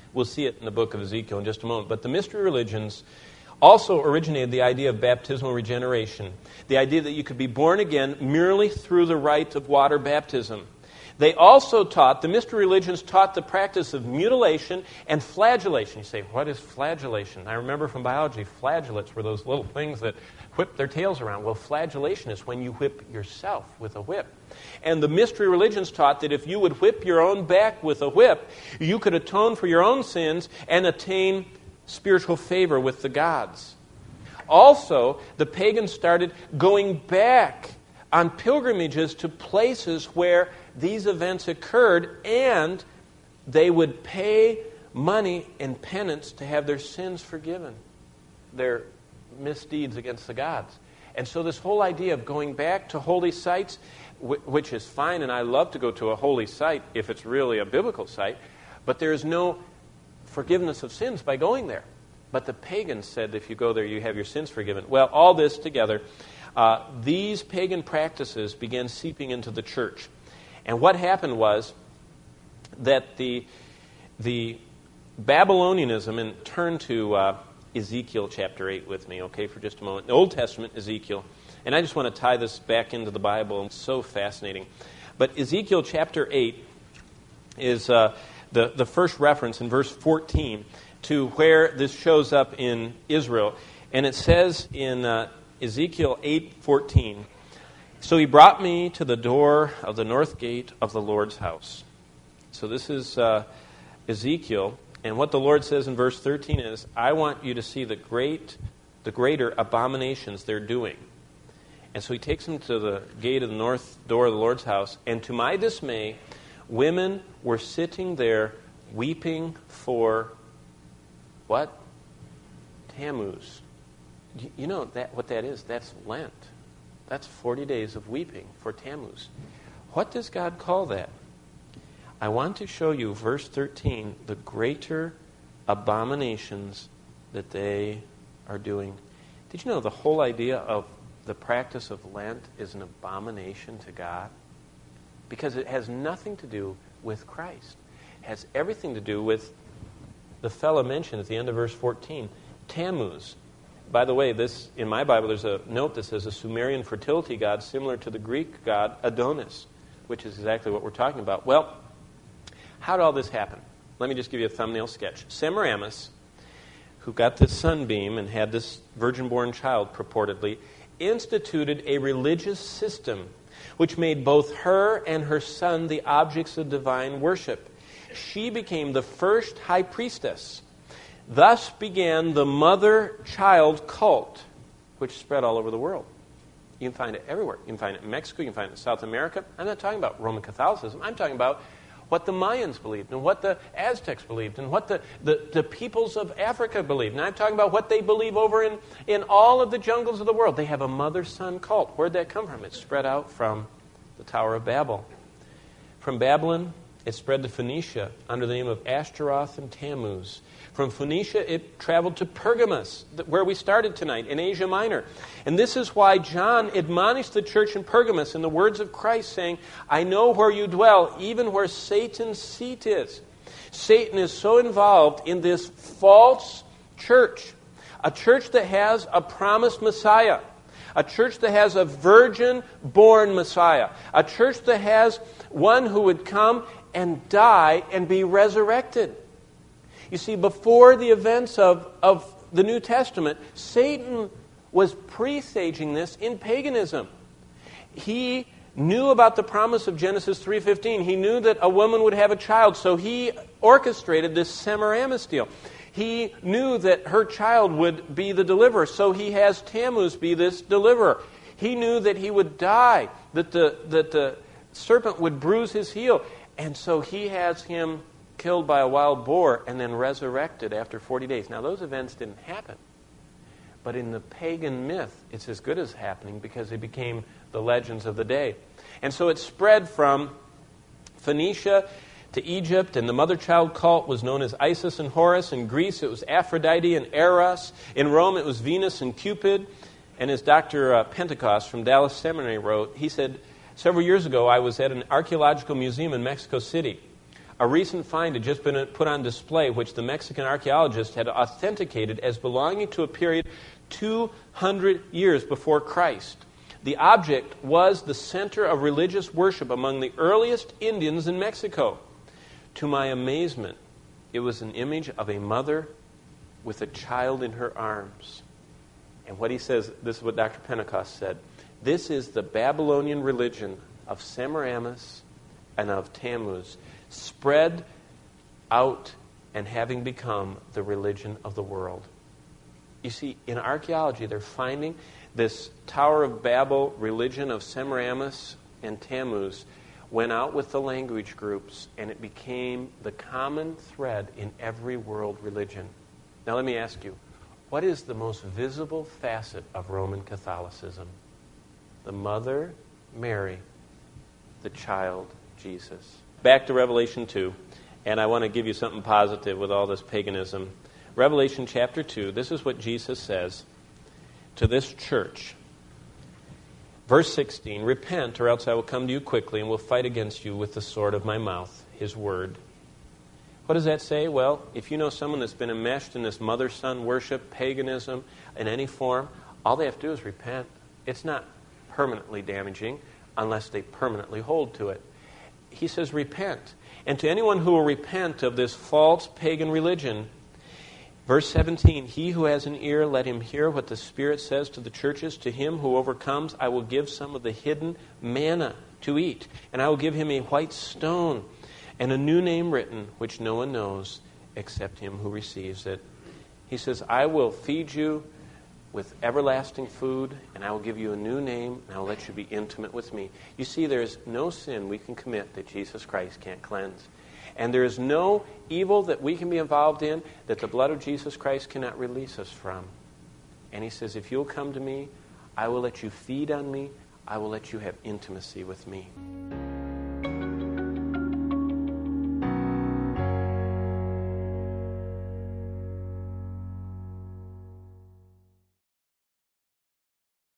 We'll see it in the book of Ezekiel in just a moment. But the mystery religions also originated the idea of baptismal regeneration, the idea that you could be born again merely through the rite of water baptism. They also taught, the mystery religions taught the practice of mutilation and flagellation. You say, what is flagellation? I remember from biology, flagellates were those little things that whip their tails around. Well, flagellation is when you whip yourself with a whip. And the mystery religions taught that if you would whip your own back with a whip, you could atone for your own sins and attain spiritual favor with the gods. Also, the pagans started going back on pilgrimages to places where these events occurred, and they would pay money in penance to have their sins forgiven, their misdeeds against the gods. And so this whole idea of going back to holy sites, which is fine, and I love to go to a holy site if it's really a biblical site, but there is no forgiveness of sins by going there. But the pagans said if you go there, you have your sins forgiven. Well, all this together, these pagan practices began seeping into the church. And what happened was that the Babylonianism, and turn to Ezekiel chapter 8 with me, okay, for just a moment. The Old Testament, Ezekiel. And I just want to tie this back into the Bible. It's so fascinating. But Ezekiel chapter 8 is the first reference in verse 14 to where this shows up in Israel. And it says in Ezekiel 8:14, "So he brought me to the door of the north gate of the Lord's house." So this is Ezekiel. And what the Lord says in verse 13 is, I want you to see the greater abominations they're doing. And so he takes him to the gate of the north door of the Lord's house. And to my dismay, women were sitting there weeping for what? Tammuz. You know what that is? That's Lent. That's 40 days of weeping for Tammuz. What does God call that? I want to show you, verse 13, the greater abominations that they are doing. Did you know the whole idea of the practice of Lent is an abomination to God? Because it has nothing to do with Christ. It has everything to do with the fellow mentioned at the end of verse 14, Tammuz. By the way, this in my Bible, there's a note that says a Sumerian fertility god similar to the Greek god Adonis, which is exactly what we're talking about. Well, how did all this happen? Let me just give you a thumbnail sketch. Semiramis, who got this sunbeam and had this virgin-born child purportedly, instituted a religious system which made both her and her son the objects of divine worship. She became the first high priestess. Thus began the mother-child cult, which spread all over the world. You can find it everywhere. You can find it in Mexico. You can find it in South America. I'm not talking about Roman Catholicism. I'm talking about what the Mayans believed and what the Aztecs believed and what the peoples of Africa believed. And I'm talking about what they believe over in all of the jungles of the world. They have a mother-son cult. Where'd that come from? It spread out from the Tower of Babel. From Babylon, it spread to Phoenicia under the name of Ashtaroth and Tammuz. From Phoenicia, it traveled to Pergamos, where we started tonight, in Asia Minor. And this is why John admonished the church in Pergamos in the words of Christ, saying, I know where you dwell, even where Satan's seat is. Satan is so involved in this false church, a church that has a promised Messiah, a church that has a virgin-born Messiah, a church that has one who would come and die and be resurrected. You see, before the events of the New Testament, Satan was presaging this in paganism. He knew about the promise of Genesis 3:15. He knew that a woman would have a child, so he orchestrated this Semiramis deal. He knew that her child would be the deliverer, so he has Tammuz be this deliverer. He knew that he would die, that the serpent would bruise his heel, and so he has him killed by a wild boar and then resurrected after 40 days. Now, those events didn't happen. But in the pagan myth, it's as good as happening because they became the legends of the day. And so it spread from Phoenicia to Egypt, and the mother-child cult was known as Isis and Horus. In Greece, it was Aphrodite and Eros. In Rome, it was Venus and Cupid. And as Dr. Pentecost from Dallas Seminary wrote, he said, several years ago, I was at an archaeological museum in Mexico City. A recent find had just been put on display, which the Mexican archaeologists had authenticated as belonging to a period 200 years before Christ. The object was the center of religious worship among the earliest Indians in Mexico. To my amazement, it was an image of a mother with a child in her arms. And what he says, this is what Dr. Pentecost said, this is the Babylonian religion of Semiramis and of Tammuz, spread out and having become the religion of the world. You see, in archaeology, they're finding this Tower of Babel religion of Semiramis and Tammuz went out with the language groups, and it became the common thread in every world religion. Now let me ask you, what is the most visible facet of Roman Catholicism? The mother, Mary, the child, Jesus. Back to Revelation 2, and I want to give you something positive with all this paganism. Revelation chapter 2, this is what Jesus says to this church. Verse 16, repent, or else I will come to you quickly and will fight against you with the sword of my mouth, his word. What does that say? Well, if you know someone that's been enmeshed in this mother-son worship, paganism, in any form, all they have to do is repent. It's not permanently damaging unless they permanently hold to it. He says, repent. And to anyone who will repent of this false pagan religion, verse 17, he who has an ear, let him hear what the Spirit says to the churches. To him who overcomes, I will give some of the hidden manna to eat. And I will give him a white stone and a new name written, which no one knows except him who receives it. He says, I will feed you with everlasting food, and I will give you a new name, and I will let you be intimate with me. You see, there is no sin we can commit that Jesus Christ can't cleanse. And there is no evil that we can be involved in that the blood of Jesus Christ cannot release us from. And he says, if you'll come to me, I will let you feed on me. I will let you have intimacy with me.